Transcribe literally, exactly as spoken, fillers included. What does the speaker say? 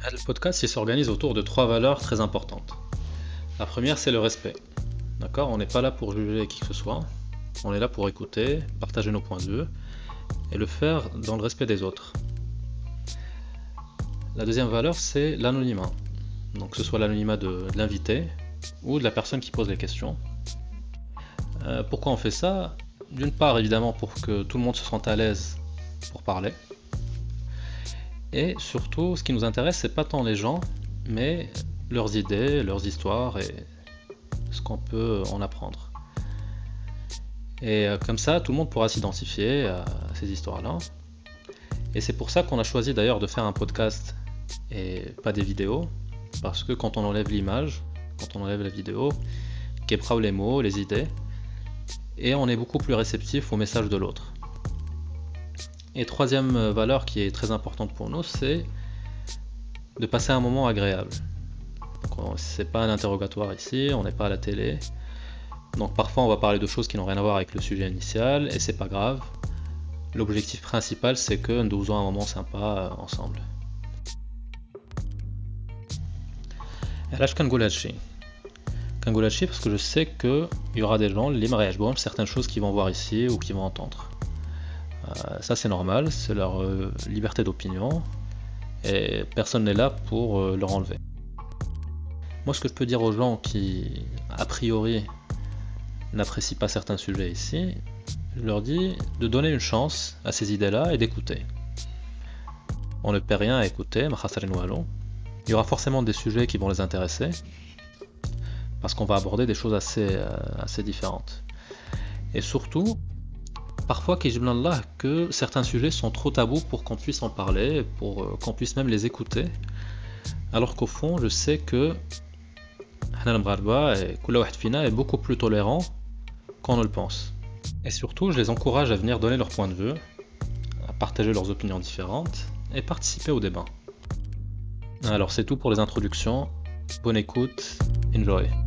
Le podcast il s'organise autour de trois valeurs très importantes. La première, c'est le respect. D'accord? On n'est pas là pour juger qui que ce soit. On est là pour écouter, partager nos points de vue et le faire dans le respect des autres. La deuxième valeur, c'est l'anonymat. Donc que ce soit l'anonymat de, de l'invité ou de la personne qui pose les questions. Euh, pourquoi on fait ça? D'une part, évidemment, pour que tout le monde se sente à l'aise pour parler. Et surtout, ce qui nous intéresse, c'est pas tant les gens, mais leurs idées, leurs histoires et ce qu'on peut en apprendre. Et comme ça, tout le monde pourra s'identifier à ces histoires-là. Et c'est pour ça qu'on a choisi d'ailleurs de faire un podcast et pas des vidéos, parce que quand on enlève l'image, quand on enlève la vidéo, qu'épreuve les mots, les idées, et on est beaucoup plus réceptif au message de l'autre. Et troisième valeur qui est très importante pour nous, c'est de passer un moment agréable. C'est pas un interrogatoire ici, on n'est pas à la télé. Donc parfois on va parler de choses qui n'ont rien à voir avec le sujet initial et c'est pas grave. L'objectif principal c'est que nous faisons un moment sympa ensemble. Et là je كنقول هادشي. كنقول هادشي parce que je sais que il y aura des gens اللي ما يعجبهمش certaines choses qu'ils vont voir ici ou qu'ils vont entendre. Euh, ça c'est normal, c'est leur euh, liberté d'opinion et personne n'est là pour euh, leur enlever. Moi ce que je peux dire aux gens qui a priori n'apprécient pas certains sujets ici, je leur dis de donner une chance à ces idées-là et d'écouter. On ne perd rien à écouter, il y aura forcément des sujets qui vont les intéresser parce qu'on va aborder des choses assez, euh, assez différentes. Et surtout, parfois, que certains sujets sont trop tabous pour qu'on puisse en parler, pour qu'on puisse même les écouter, alors qu'au fond, je sais que est beaucoup plus tolérant qu'on ne le pense. Et surtout, je les encourage à venir donner leur point de vue, à partager leurs opinions différentes et participer au débat. Alors c'est tout pour les introductions, bonne écoute, enjoy.